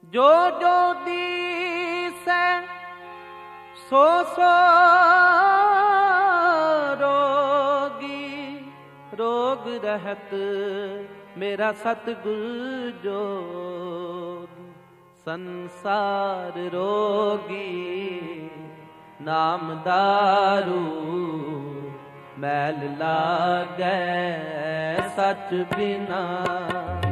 ਜੋ ਜੋ ਦੀਸੈ ਸੋ ਸੋ ਰੋਗੀ, ਰੋਗ ਰਹਿਤ ਮੇਰਾ ਸਤਿਗੁਰ ਜੋਗੀ। ਸੰਸਾਰ ਰੋਗੀ ਨਾਮ ਦਾਰੂ, ਮੈਲ ਲਾਗੈ ਸਚ ਬਿਨਾ।